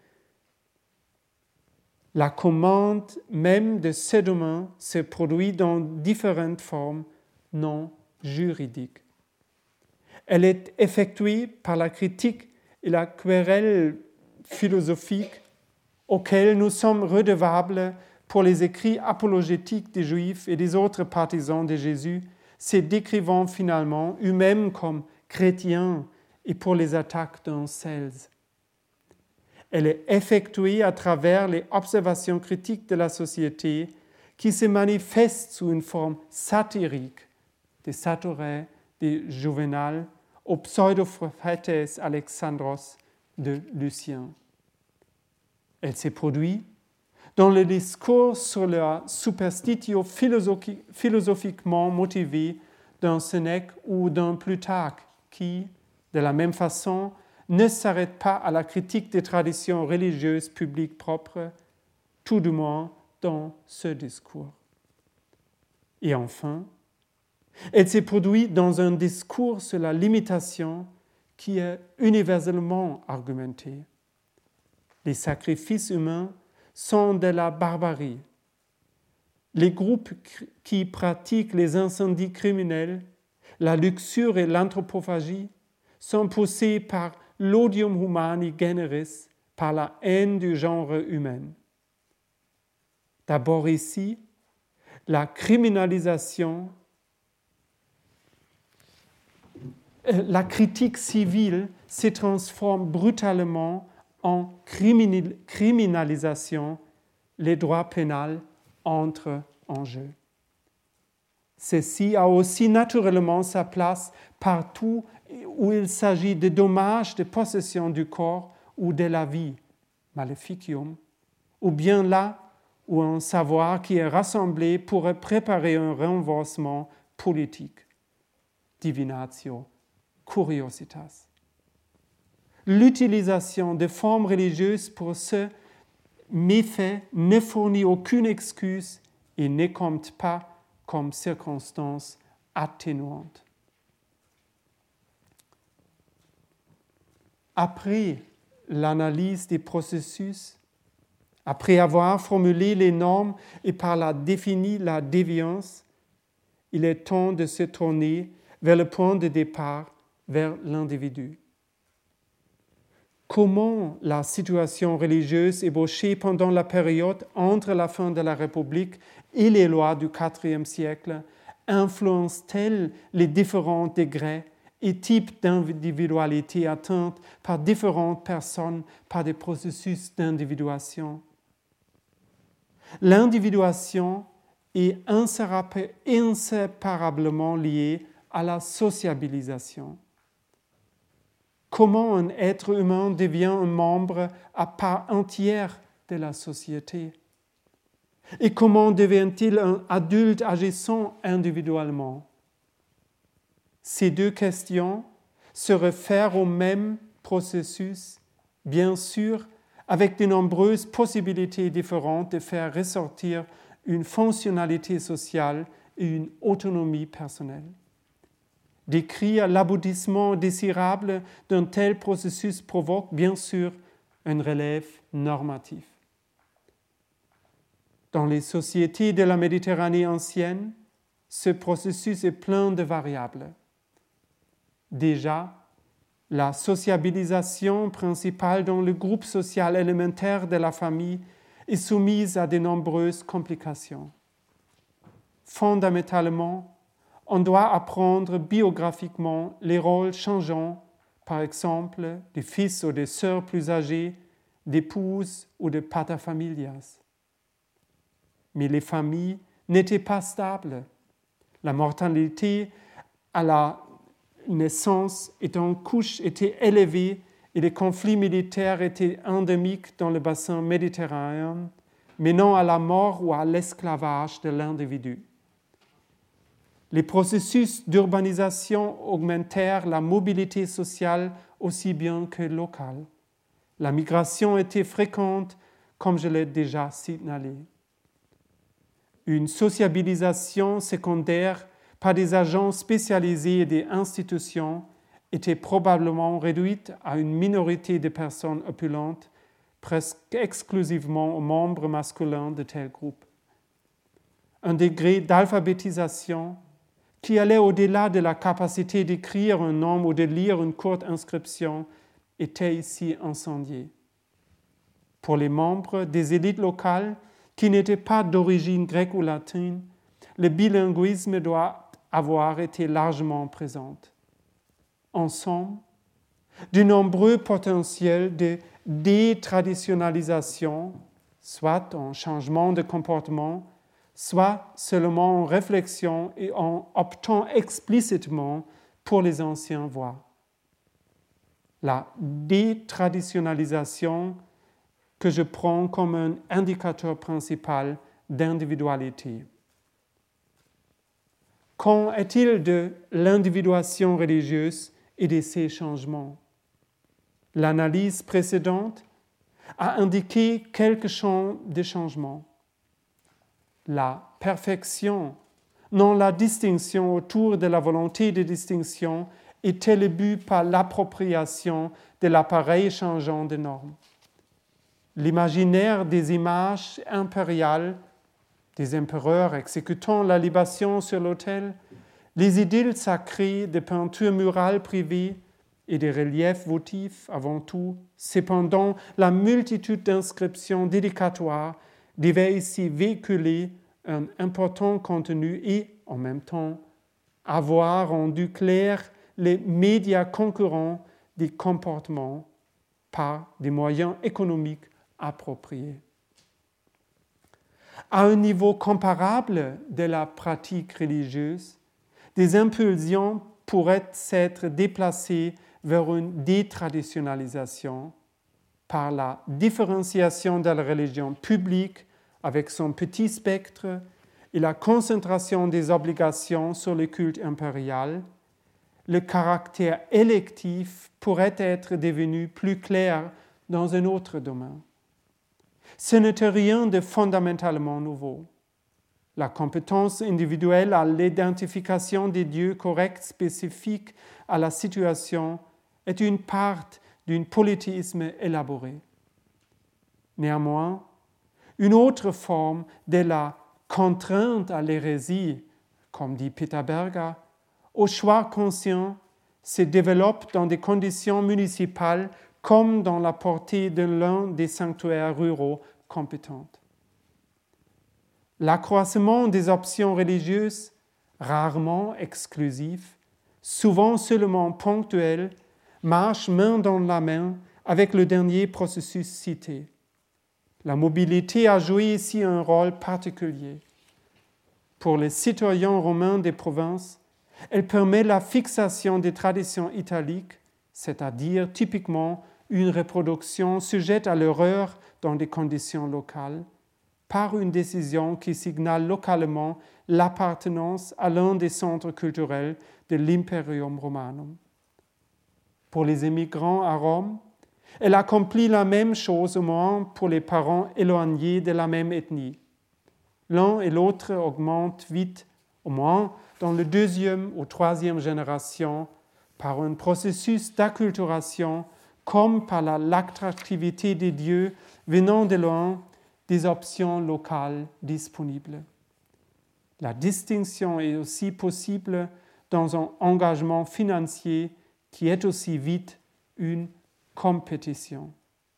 La commande même de ce domaine se produit dans différentes formes non juridiques. Elle est effectuée par la critique et la querelle philosophique auxquelles nous sommes redevables pour les écrits apologétiques des Juifs et des autres partisans de Jésus, se décrivant finalement eux-mêmes comme chrétiens et pour les attaques d'un Cels. Elle est effectuée à travers les observations critiques de la société qui se manifestent sous une forme satirique des Saturés, des Juvénal, aux pseudo-prophétes Alexandros de Lucien. Elle s'est produite dans le discours sur la superstitio philosophi- philosophiquement motivée d'un Sénèque ou d'un Plutarque qui, de la même façon, ne s'arrête pas à la critique des traditions religieuses publiques propres, tout du moins dans ce discours. Et enfin, elle s'est produite dans un discours sur la limitation qui est universellement argumenté. Les sacrifices humains sont de la barbarie. Les groupes qui pratiquent les incendies criminels, la luxure et l'anthropophagie sont poussés par l'odium humani generis, par la haine du genre humain. D'abord ici, la criminalisation, la critique civile se transforme brutalement en criminalisation, les droits pénals entrent en jeu. Ceci a aussi naturellement sa place partout où il s'agit de dommages de possession du corps ou de la vie, maleficium, ou bien là où un savoir qui est rassemblé pourrait préparer un renversement politique, divinatio curiositas. l'utilisation de formes religieuses pour ce méfait ne fournit aucune excuse et ne compte pas comme circonstance atténuante. Après l'analyse des processus, après avoir formulé les normes et par là défini la déviance, il est temps de se tourner vers le point de départ, vers l'individu. Comment la situation religieuse ébauchée pendant la période entre la fin de la République et les lois du quatrième siècle influence-t-elle les différents degrés et types d'individualité atteintes par différentes personnes par des processus d'individuation? L'individuation est inséparablement liée à la sociabilisation. Comment un être humain devient un membre à part entière de la société? Et comment devient-il un adulte agissant individuellement? Ces deux questions se réfèrent au même processus, bien sûr, avec de nombreuses possibilités différentes de faire ressortir une fonctionnalité sociale et une autonomie personnelle. Décrire l'aboutissement désirable d'un tel processus provoque bien sûr un relève normatif. Dans les sociétés de la Méditerranée ancienne, ce processus est plein de variables. Déjà, la sociabilisation principale dans le groupe social élémentaire de la famille est soumise à de nombreuses complications. Fondamentalement, on doit apprendre biographiquement les rôles changeants, par exemple, des fils ou des sœurs plus âgés, d'épouses ou de paterfamilias. Mais les familles n'étaient pas stables. La mortalité à la naissance et en couche était élevée et les conflits militaires étaient endémiques dans le bassin méditerranéen, menant à la mort ou à l'esclavage de l'individu. Les processus d'urbanisation augmentèrent la mobilité sociale aussi bien que locale. La migration était fréquente, comme je l'ai déjà signalé. Une sociabilisation secondaire par des agents spécialisés et des institutions était probablement réduite à une minorité de personnes opulentes, presque exclusivement aux membres masculins de tels groupes. Un degré d'alphabétisation qui allait au-delà de la capacité d'écrire un nom ou de lire une courte inscription était ici incendié. Pour les membres des élites locales qui n'étaient pas d'origine grecque ou latine, le bilinguisme doit avoir été largement présent. En somme, de nombreux potentiels de détraditionnalisation, soit en changement de comportement, soit seulement en réflexion et en optant explicitement pour les anciennes voies. La détraditionnalisation que je prends comme un indicateur principal d'individualité. Qu'en est-il de l'individuation religieuse et de ces changements? L'analyse précédente a indiqué quelques champs de changement. La perfection, non la distinction autour de la volonté de distinction, était le but par l'appropriation de l'appareil changeant de normes. L'imaginaire des images impériales, des empereurs exécutant la libation sur l'autel, les idylles sacrées de peintures murales privées et des reliefs votifs avant tout, cependant la multitude d'inscriptions dédicatoires devait ici véhiculer un important contenu et, en même temps, avoir rendu clair les médias concurrents des comportements par des moyens économiques appropriés. À un niveau comparable de la pratique religieuse, des impulsions pourraient s'être déplacées vers une détraditionnalisation par la différenciation de la religion publique avec son petit spectre et la concentration des obligations sur le culte impérial. le caractère électif pourrait être devenu plus clair dans un autre domaine. Ce n'était rien de fondamentalement nouveau. La compétence individuelle à l'identification des dieux corrects spécifiques à la situation est une part d'un polythéisme élaboré. Néanmoins, une autre forme de la contrainte à l'hérésie, comme dit Peter Berger, au choix conscient se développe dans des conditions municipales comme dans la portée de l'un des sanctuaires ruraux compétents. L'accroissement des options religieuses, rarement exclusif, souvent seulement ponctuel, marche main dans la main avec le dernier processus cité. La mobilité a joué ici un rôle particulier. Pour les citoyens romains des provinces, elle permet la fixation des traditions italiques, c'est-à-dire typiquement une reproduction sujette à l'erreur dans des conditions locales, par une décision qui signale localement l'appartenance à l'un des centres culturels de l'Imperium Romanum. Pour les immigrants à Rome, elle accomplit la même chose au moins pour les parents éloignés de la même ethnie. L'un et l'autre augmentent vite, au moins dans la deuxième ou troisième génération, par un processus d'acculturation comme par la, l'attractivité des dieux venant de loin, des options locales disponibles. La distinction est aussi possible dans un engagement financier qui est aussi vite une compétition.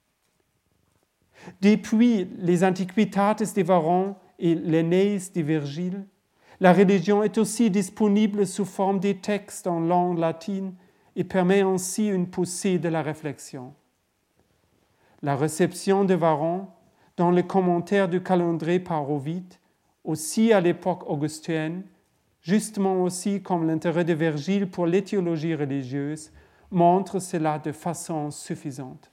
Depuis les Antiquitates de Varron et l'Énéis de Virgile, la religion est aussi disponible sous forme de textes en langue latine et permet ainsi une poussée de la réflexion. La réception de Varron dans le commentaire du calendrier par Ovide, aussi à l'époque augustine, justement aussi comme l'intérêt de Virgile pour l'éthiologie religieuse, montre cela de façon suffisante.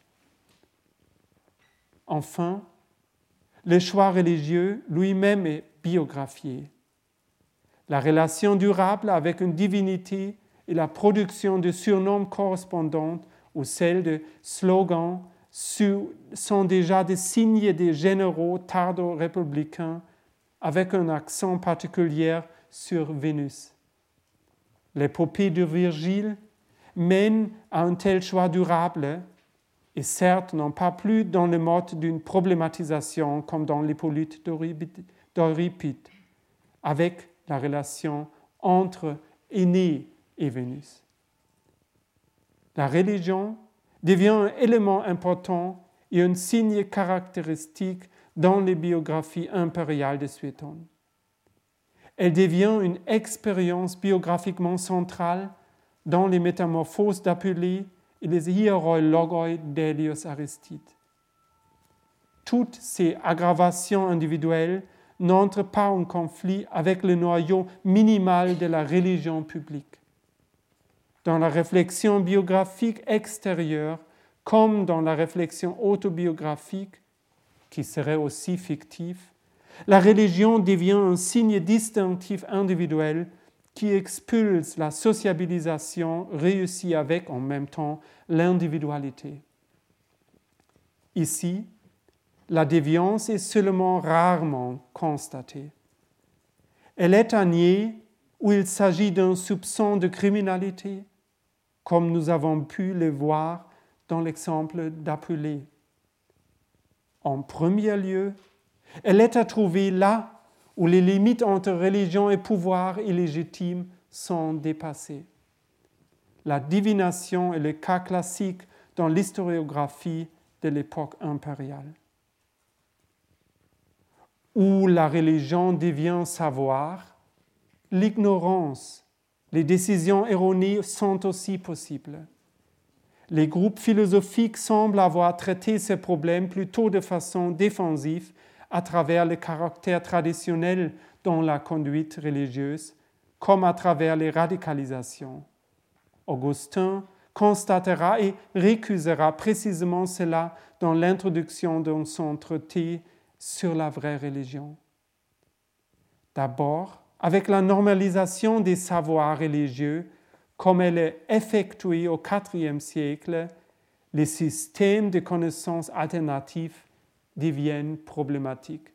Enfin, le choix religieux lui-même est biographié. La relation durable avec une divinité et la production de surnoms correspondants ou celle de slogans sont déjà des signes des généraux tardo-républicains avec un accent particulier sur Vénus. L'épopée de Virgile mène à un tel choix durable et certes non pas plus dans le mode d'une problématisation comme dans l'Hippolyte d'Euripide, avec la relation entre Énée et Vénus. La religion devient un élément important et un signe caractéristique dans les biographies impériales de Suétone. Elle devient une expérience biographiquement centrale dans les métamorphoses d'Apulée et les hieroi logoi d'Hélios Aristide. Toutes ces aggravations individuelles n'entrent pas en conflit avec le noyau minimal de la religion publique. Dans la réflexion biographique extérieure, comme dans la réflexion autobiographique, qui serait aussi fictive, la religion devient un signe distinctif individuel qui expulse la sociabilisation réussie avec en même temps l'individualité. Ici, la déviance est seulement rarement constatée. Elle est à nier où il s'agit d'un soupçon de criminalité, comme nous avons pu le voir dans l'exemple d'Apulée. En premier lieu, elle est à trouver là où les limites entre religion et pouvoir illégitime sont dépassées. La divination est le cas classique dans l'historiographie de l'époque impériale. Où la religion devient savoir, l'ignorance, les décisions erronées sont aussi possibles. Les groupes philosophiques semblent avoir traité ces problèmes plutôt de façon défensive à travers le caractère traditionnel dans la conduite religieuse, comme à travers les radicalisations. Augustin constatera et récusera précisément cela dans l'introduction de son traité sur la vraie religion. D'abord, avec la normalisation des savoirs religieux comme elle est effectuée au quatrième siècle, les systèmes de connaissances alternatifs deviennent problématiques.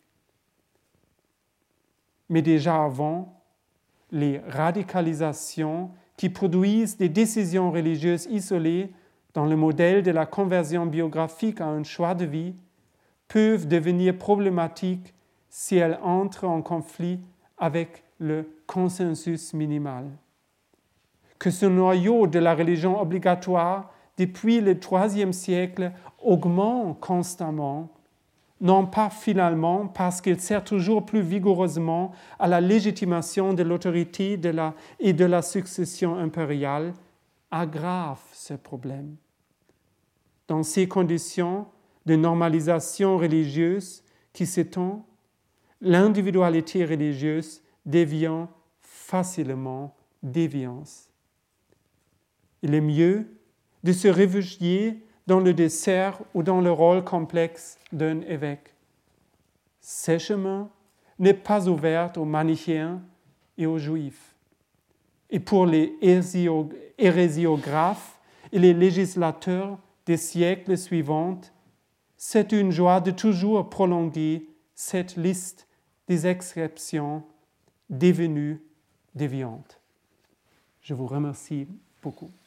Mais déjà avant, les radicalisations qui produisent des décisions religieuses isolées dans le modèle de la conversion biographique à un choix de vie peuvent devenir problématiques si elles entrent en conflit avec le consensus minimal. Que ce noyau de la religion obligatoire depuis le troisième siècle augmente constamment, non pas finalement parce qu'il sert toujours plus vigoureusement à la légitimation de l'autorité de la, et de la succession impériale, aggrave ce problème. Dans ces conditions de normalisation religieuse qui s'étend, l'individualité religieuse devient facilement déviance. Il est mieux de se réfugier dans le dessert ou dans le rôle complexe d'un évêque. Ce chemin n'est pas ouvert aux manichéens et aux juifs. Et pour les hérésiographes et les législateurs des siècles suivants, c'est une joie de toujours prolonger cette liste des exceptions devenues déviantes. Je vous remercie beaucoup.